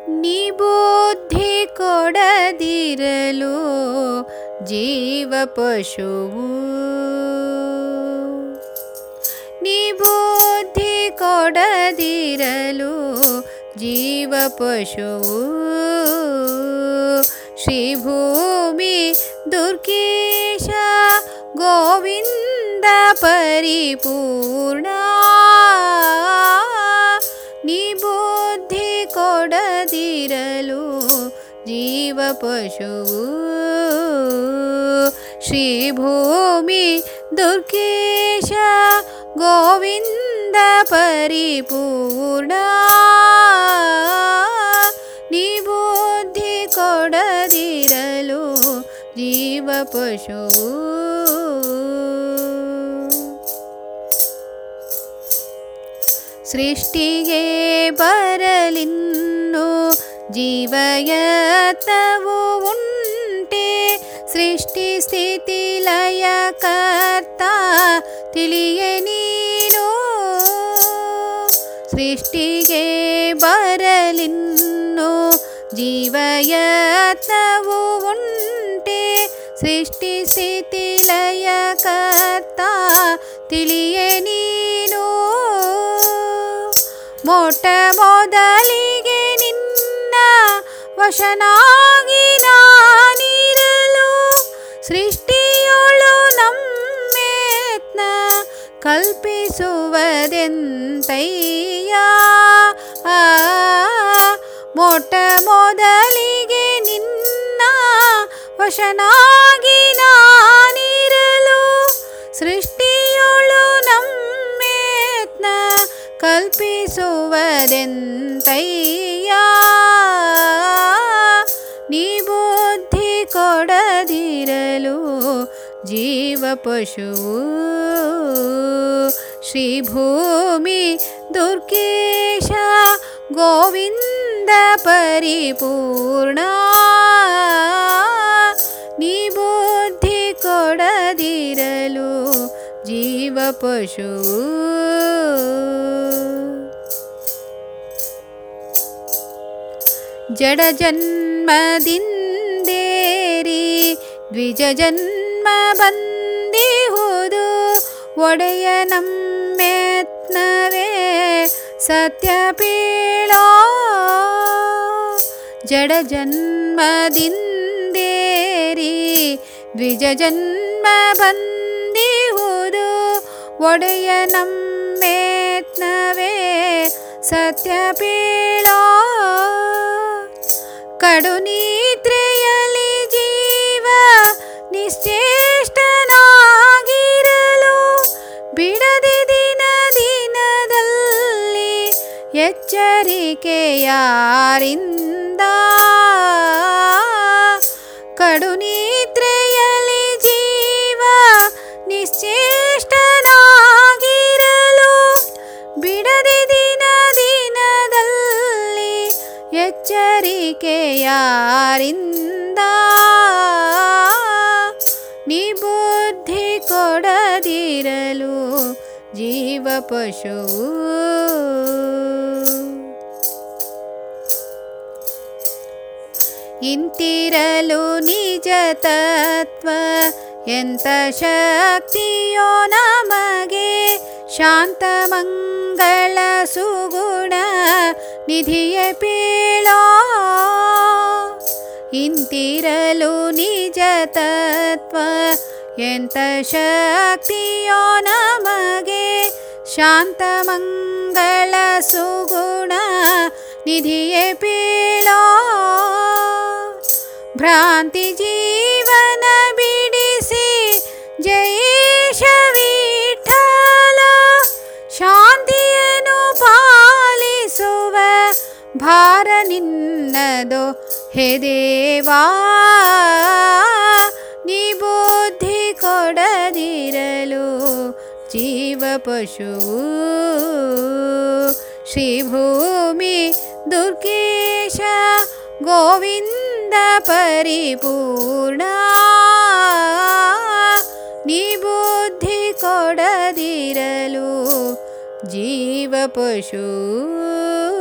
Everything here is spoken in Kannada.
ನೀ ಬುದ್ಧಿ ಕೊಡದಿರಲು ಜೀವ ಪಶುವು, ನೀ ಬುದ್ಧಿ ಕೊಡದಿರಲು ಜೀವ ಪಶುವು. ಶ್ರೀ ಭೂಮಿ ದುರ್ಗೇಶ ಗೋವಿಂದ ಪರಿಪೂರ್ಣ, ನೀ ಬುದ್ಧಿ ಕೊಡದಿರಲು ಜೀವ ಪಶುವು. ಶ್ರೀ ಭೂಮಿ ದುರ್ಗೇಶ ಗೋವಿಂದ ಪರಿಪೂರ್ಣ, ನೀ ಬುದ್ಧಿ ಕೊಡದಿರಲು ಜೀವ ಪಶುವು. ಸೃಷ್ಟಿಗೆ ಬರಲಿನ್ನು ಜೀವಯತ್ನವು ಉಂಟೆ, ಸೃಷ್ಟಿ ಸ್ಥಿತಿ ಲಯ ಕರ್ತ ತಿಳಿಯ ನೀನು. ಸೃಷ್ಟಿಗೆ ಬರಲಿನ್ನು ಜೀವಯತ್ನವು ಉಂಟೆ, ಸೃಷ್ಟಿ ಸ್ಥಿತಿ ಲಯ ಕರ್ತ ತಿಳಿಯ ನೀನು. ಮೊಟ್ಟ ಮೊದಲಿಗೆ ನಿನ್ನ ವಶನಾಗಿ ನಾನಿರಲು, ಸೃಷ್ಟಿಯೊಳು ನಮ್ಮೇತ್ನ ಕಲ್ಪಿಸುವುದೆಂತಯ್ಯ. ಮೊಟ್ಟ ಮೊದಲಿಗೆ ನಿನ್ನ ವಶನಾಗಿ ನಾನಿರಲು, ಸೃಷ್ಟಿಯೊಳು ನಮ್ಮೇತ್ನ ಕಲ್ಪಿಸುವುದೆಂತಯ್ಯ. ನೀ ಬುದ್ಧಿ ಕೊಡದಿರಲು ಜೀವ ಪಶುವು. ಶ್ರೀ ಭೂಮಿ ದುರ್ಗೇಶ ಗೋವಿಂದ ಪರಿಪೂರ್ಣ, ನೀ ಬುದ್ಧಿ ಕೊಡದಿರಲು ಜೀವ ಪಶುವು. ಜಡ ಜನ್ಮದಿಂದೇರಿ ದ್ವಿಜ ಜನ್ಮ ಬಂದಿಹುದು, ಒಡೆಯ ನಮ್ಮೆತ್ನವೇ ಸತ್ಯ ಪೀಳೋ. ಜಡ ಜನ್ಮದಿಂದೇರಿ ದ್ವಿಜ ಜನ್ಮ ಬಂದಿಹುದು, ಒಡೆಯ ನಮ್ಮೆತ್ನವೇ ಸತ್ಯ ಪೀಳೋ. ಕಡು ನಿದ್ರೆಯಲ್ಲಿ ಜೀವ ನಿಶ್ಚೇಷ್ಟನಾಗಿರಲು, ಬಿಡದೆ ದಿನ ದಿನದಲ್ಲಿ ಎಚ್ಚರಿಕೆಯಾರಿಂದ. ಕಡು ನಿದ್ರೆಯಲ್ಲಿ ಜೀವ ನಿಶ್ಚೇಷ್ಟನಾಗಿರಲು, ಬಿಡದೆ ದಿನ ದಿನದಲ್ಲಿ ಎಚ್ಚರಿಕೆಯಾರಿಂದ. ನೀ ಬುದ್ಧಿ ಕೊಡದಿರಲು ಜೀವ ಪಶುವು. ಇಂತಿರಲು ನಿಜ ತತ್ವ ಎಂತ ಶಕ್ತಿಯೋ ನಮಗೆ, ಶಾಂತ ಮಂಗಳ ಸುಗುಣ ನಿಧಿಯ ಪೀಳೋ. ಇಂತಿರಲು ನಿಜ ತತ್ವ ಎಂತ ಶಕ್ತಿಯೋ ನಮಗೆ, ಶಾಂತ ಮಂಗಳ ಸುಗುಣ ನಿಧಿಯ ಪೀಳೋ. ಭ್ರಾಂತಿ ಜೀವನ ಬಿಡಿಸಿ ಜಯೇಶ ವಿಠಲ, ಶಾಂತಿಯನ್ನು ಪಾಲಿಸುವ ಭಾರ ನಿನ್ನದೋ ಹೇ ದೇವಾ. ನೀ ಬುದ್ಧಿ ಕೊಡದಿರಲು ಜೀವ ಪಶುವು. ಶ್ರೀ ಭೂಮಿ ದುರ್ಗೇಶ ಗೋವಿಂದ ಪರಿಪೂರ್ಣ, ನೀ ಬುದ್ಧಿ ಕೊಡದಿರಲು ಜೀವ ಪಶುವು.